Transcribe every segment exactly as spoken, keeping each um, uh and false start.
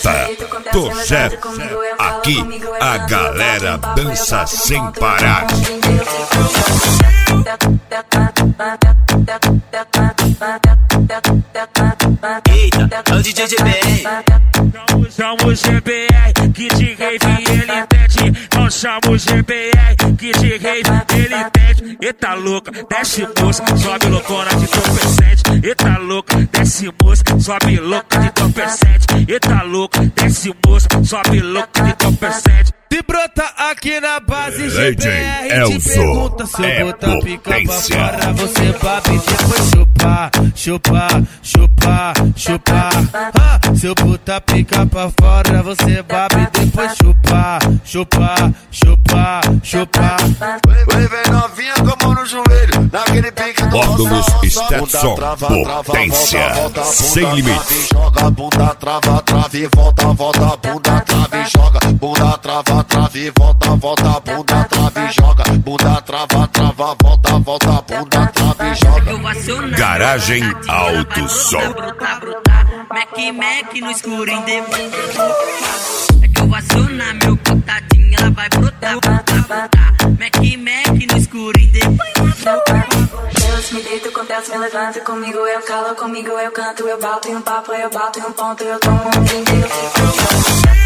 Jetta, projeto. Aqui a galera dança sem parar. Eita, é o D J G B R. Não chama o G B R, que de rave ele pede. Não chama o G B R, que de rave ele pede. Eita louca, desce moça, sobe loucona de topecete. Eita louca, desce moça, sobe louca de topecete. Eita louca, desce moça, sobe louca de topecete. Se brota aqui na base G B R, Elzo, te pergunta se eu é botar pica pra potência. fora, você babe depois chupar, chupar, chupar, chupar. Ah, se eu botar pica pra fora, você babe depois chupar, chupar, chupar, chupar. Vem, vem novinha com a mão no joelho, naquele pique do Módulos nosso Stetson, potência sem limites. Joga bunda, trava, trave, volta, volta, bunda, trave, joga bunda, trava, trave, volta, volta, bunda, trave, joga bunda, trava, trava, volta, volta, bunda, trave, joga. Garagem Alto Som. Mac, Mac no escuro independente. É que eu vou acionar meu contatinho, ela vai brotar, brotar, brotar. Mac, Mac no escuro independente. Deus me deito, acontece, me levanta. Comigo eu calo, comigo eu canto. Eu bato em um papo, eu bato em um ponto. Eu tomo um drink, eu fico.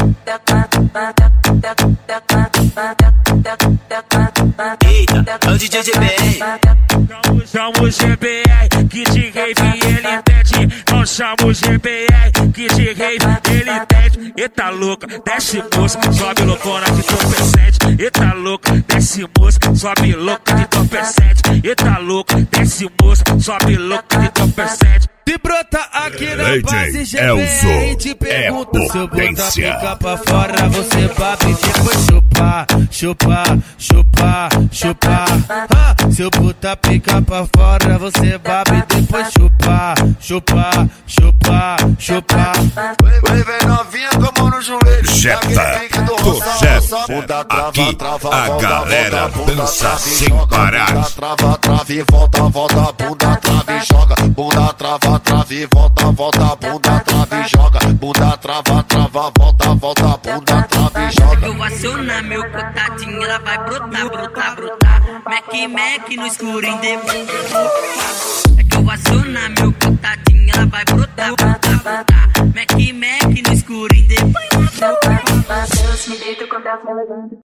Eita, é o D J G B R. Não chama o G B R, que de rave ele pede. Não chama o G B R, que de rave ele pede. Eita louca, desce moça, sobe loucona de topecete. Eita louca, desce moça, sobe louca de topecete. Eita louca, desce moça, sobe louca de topecete. Se brota aqui na D J base G B Elzo, R, te pergunta é se eu botar potência. pica pra fora, você babe depois chupar, chupar, chupar, chupar. Ah, se eu botar pica pra fora, você babe depois chupar, chupar, chupar, chupar. Vem, vem novinha com a mão no joelho, Jetta, naquele pique do projeto. Aqui a galera dança sem parar. Bunda, trava, trave, volta, volta, bunda, trave, joga bunda, trava, trave, volta, volta, bunda, trave, joga bunda, trava, trava, volta, volta, bunda, trave, joga. Eu vou acionar meu contatinho, ela vai brotar, brotar, brotar. Mac, Mac no escuro independente. É que eu vou acionar meu contatinho, ela vai brotar, brotar, brotar. Mac, Mac no escuro independente. Deus me deito, acontece, me levanta.